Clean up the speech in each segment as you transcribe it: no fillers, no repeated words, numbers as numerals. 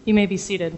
You may be seated.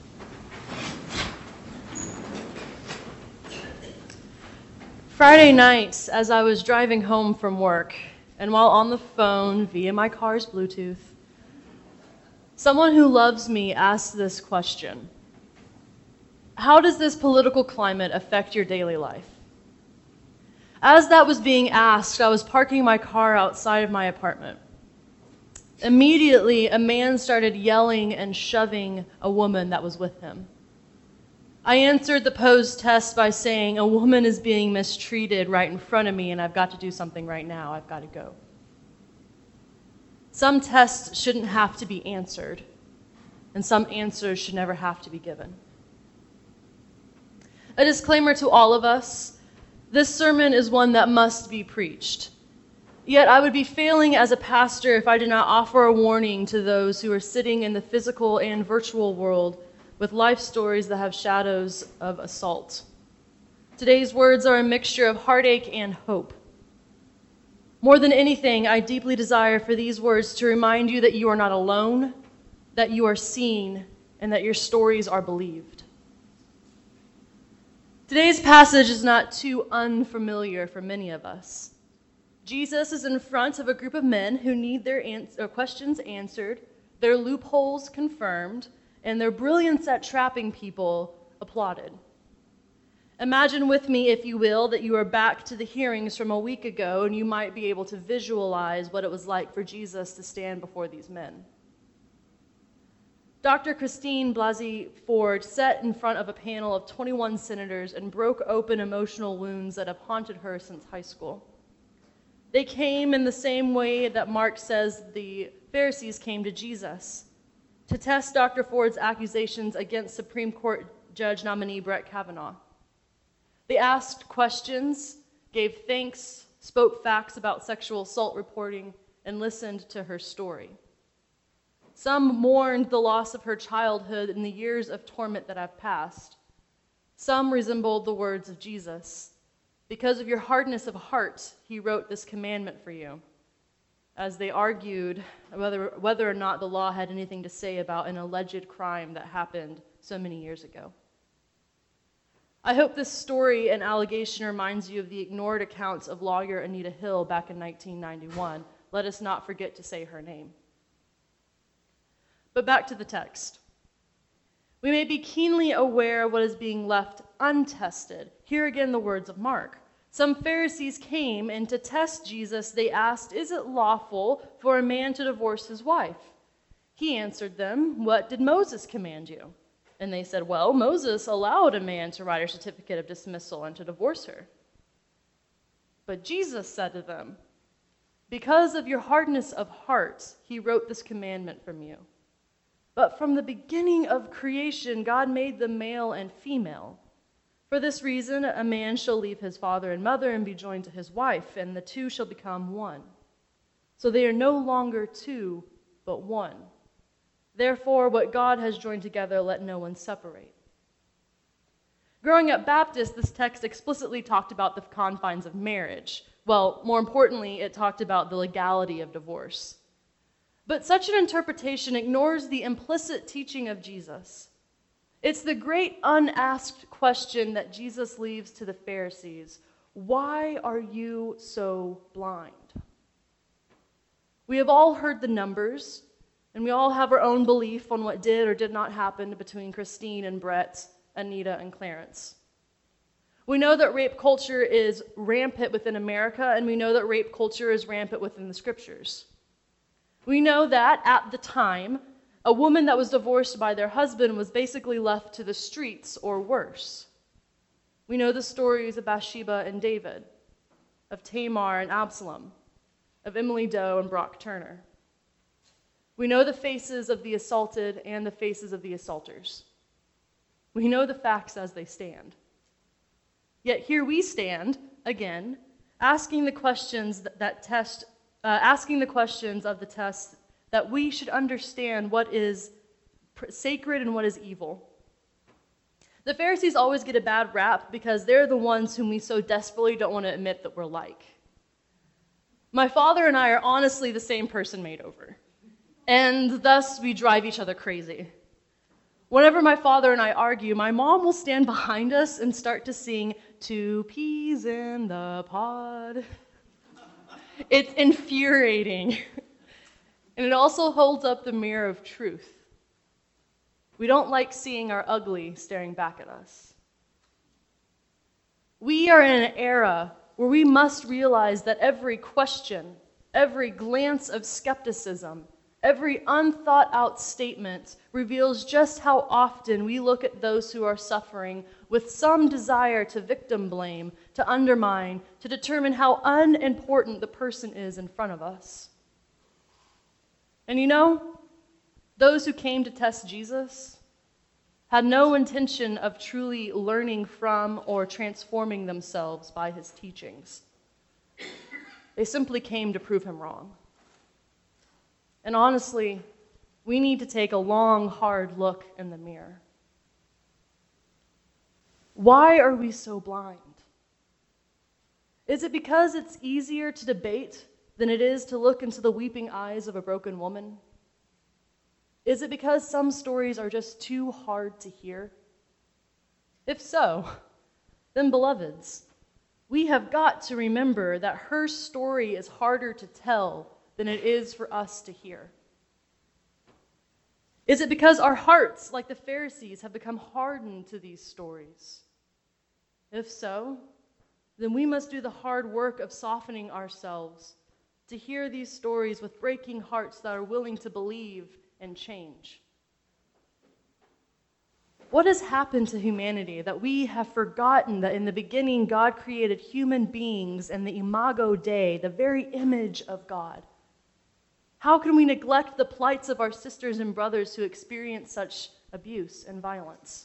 Friday night, as I was driving home from work, and while on the phone via my car's Bluetooth, someone who loves me asked this question: how does this political climate affect your daily life? As that was being asked, I was parking my car outside of my apartment. Immediately, a man started yelling and shoving a woman that was with him. I answered the posed test by saying, a woman is being mistreated right in front of me and I've got to do something right now. I've got to go. Some tests shouldn't have to be answered, and some answers should never have to be given. A disclaimer to all of us: this sermon is one that must be preached. Yet I would be failing as a pastor if I did not offer a warning to those who are sitting in the physical and virtual world with life stories that have shadows of assault. Today's words are a mixture of heartache and hope. More than anything, I deeply desire for these words to remind you that you are not alone, that you are seen, and that your stories are believed. Today's passage is not too unfamiliar for many of us. Jesus is in front of a group of men who need their questions answered, their loopholes confirmed, and their brilliance at trapping people applauded. Imagine with me, if you will, that you are back to the hearings from a week ago and you might be able to visualize what it was like for Jesus to stand before these men. Dr. Christine Blasey Ford sat in front of a panel of 21 senators and broke open emotional wounds that have haunted her since high school. They came in the same way that Mark says the Pharisees came to Jesus, to test Dr. Ford's accusations against Supreme Court Judge nominee Brett Kavanaugh. They asked questions, gave thanks, spoke facts about sexual assault reporting, and listened to her story. Some mourned the loss of her childhood and the years of torment that have passed. Some resembled the words of Jesus: because of your hardness of heart, he wrote this commandment for you, as they argued whether or not the law had anything to say about an alleged crime that happened so many years ago. I hope this story and allegation reminds you of the ignored accounts of lawyer Anita Hill back in 1991. Let us not forget to say her name. But back to the text. We may be keenly aware of what is being left untested. Hear again the words of Mark. Some Pharisees came, and to test Jesus, they asked, "Is it lawful for a man to divorce his wife?" He answered them, "What did Moses command you?" And they said, "Well, Moses allowed a man to write a certificate of dismissal and to divorce her." But Jesus said to them, "Because of your hardness of heart, he wrote this commandment from you. But from the beginning of creation, God made them male and female. For this reason, a man shall leave his father and mother and be joined to his wife, and the two shall become one. So they are no longer two, but one. Therefore, what God has joined together, let no one separate." Growing up Baptist, this text explicitly talked about the confines of marriage. Well, more importantly, it talked about the legality of divorce. But such an interpretation ignores the implicit teaching of Jesus. It's the great unasked question that Jesus leaves to the Pharisees: why are you so blind? We have all heard the numbers, and we all have our own belief on what did or did not happen between Christine and Brett, Anita and Clarence. We know that rape culture is rampant within America, and we know that rape culture is rampant within the scriptures. We know that at the time, a woman that was divorced by their husband was basically left to the streets or worse. We know the stories of Bathsheba and David, of Tamar and Absalom, of Emily Doe and Brock Turner. We know the faces of the assaulted and the faces of the assaulters. We know the facts as they stand. Yet here we stand, again, asking the questions of the test that we should understand what is sacred and what is evil. The Pharisees always get a bad rap because they're the ones whom we so desperately don't want to admit that we're like. My father and I are honestly the same person made over, and thus we drive each other crazy. Whenever my father and I argue, my mom will stand behind us and start to sing Two Peas in the Pod. It's infuriating. And it also holds up the mirror of truth. We don't like seeing our ugly staring back at us. We are in an era where we must realize that every question, every glance of skepticism, every unthought out statement reveals just how often we look at those who are suffering with some desire to victim blame, to undermine, to determine how unimportant the person is in front of us. And you know, those who came to test Jesus had no intention of truly learning from or transforming themselves by his teachings. They simply came to prove him wrong. And honestly, we need to take a long, hard look in the mirror. Why are we so blind? Is it because it's easier to debate than it is to look into the weeping eyes of a broken woman? Is it because some stories are just too hard to hear? If so, then beloveds, we have got to remember that her story is harder to tell than it is for us to hear. Is it because our hearts, like the Pharisees, have become hardened to these stories? If so, then we must do the hard work of softening ourselves to hear these stories with breaking hearts that are willing to believe and change. What has happened to humanity that we have forgotten that in the beginning God created human beings in the imago Dei, the very image of God? How can we neglect the plights of our sisters and brothers who experience such abuse and violence?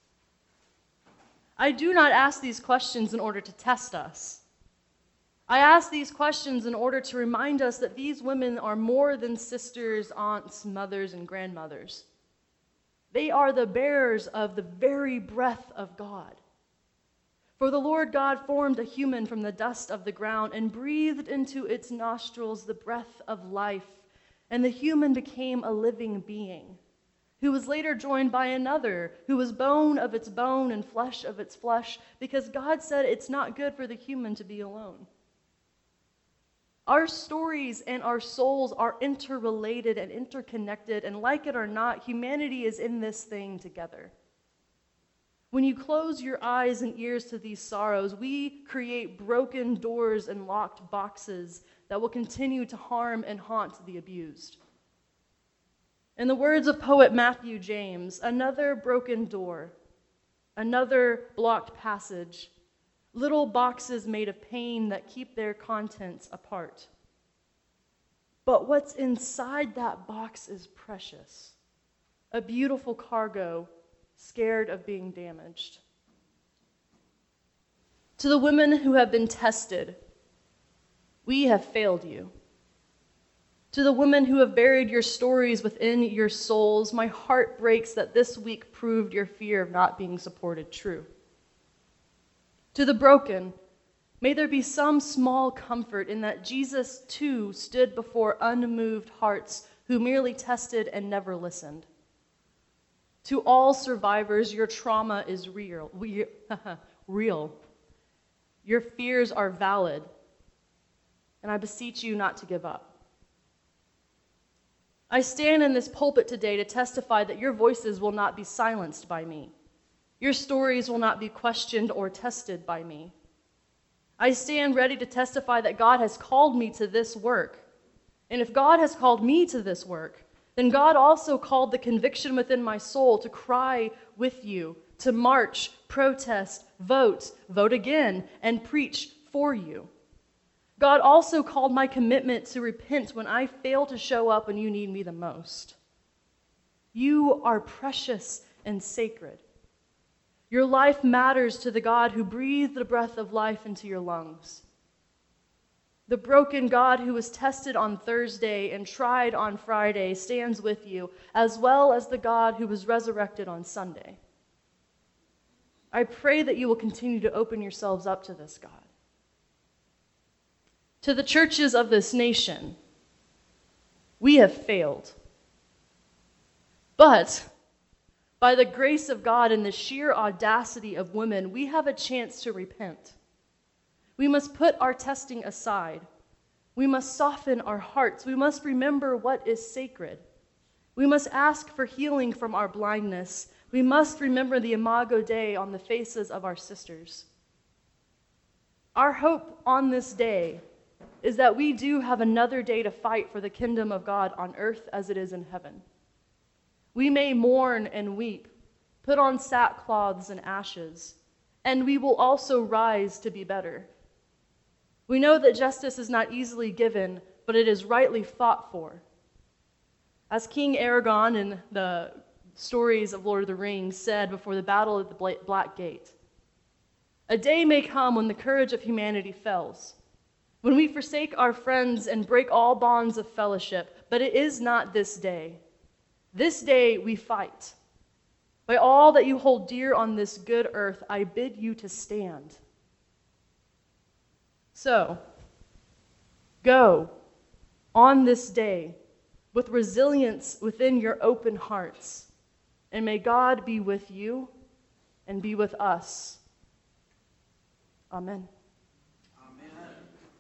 I do not ask these questions in order to test us. I ask these questions in order to remind us that these women are more than sisters, aunts, mothers, and grandmothers. They are the bearers of the very breath of God. For the Lord God formed a human from the dust of the ground and breathed into its nostrils the breath of life, and the human became a living being, who was later joined by another, who was bone of its bone and flesh of its flesh, because God said it's not good for the human to be alone. Our stories and our souls are interrelated and interconnected, and like it or not, humanity is in this thing together. When you close your eyes and ears to these sorrows, we create broken doors and locked boxes that will continue to harm and haunt the abused. In the words of poet Matthew James, another broken door, another blocked passage, little boxes made of pain that keep their contents apart. But what's inside that box is precious, a beautiful cargo scared of being damaged. To the women who have been tested, we have failed you. To the women who have buried your stories within your souls, my heart breaks that this week proved your fear of not being supported true. To the broken, may there be some small comfort in that Jesus too stood before unmoved hearts who merely tested and never listened. To all survivors, your trauma is real. Real. Your fears are valid, and I beseech you not to give up. I stand in this pulpit today to testify that your voices will not be silenced by me. Your stories will not be questioned or tested by me. I stand ready to testify that God has called me to this work. And if God has called me to this work, then God also called the conviction within my soul to cry with you, to march, protest, vote again, and preach for you. God also called my commitment to repent when I fail to show up when you need me the most. You are precious and sacred. Your life matters to the God who breathed the breath of life into your lungs. The broken God who was tested on Thursday and tried on Friday stands with you, as well as the God who was resurrected on Sunday. I pray that you will continue to open yourselves up to this God. To the churches of this nation, we have failed. But By the grace of God and the sheer audacity of women, we have a chance to repent. We must put our testing aside. We must soften our hearts. We must remember what is sacred. We must ask for healing from our blindness. We must remember the Imago Dei on the faces of our sisters. Our hope on this day is that we do have another day to fight for the kingdom of God on earth as it is in heaven. We may mourn and weep, put on sackcloths and ashes, and we will also rise to be better. We know that justice is not easily given, but it is rightly fought for. As King Aragorn in the stories of Lord of the Rings said before the battle at the Black Gate, "A day may come when the courage of humanity fails, when we forsake our friends and break all bonds of fellowship, but it is not this day. This day we fight. By all that you hold dear on this good earth, I bid you to stand." So, go on this day with resilience within your open hearts, and may God be with you and be with us. Amen.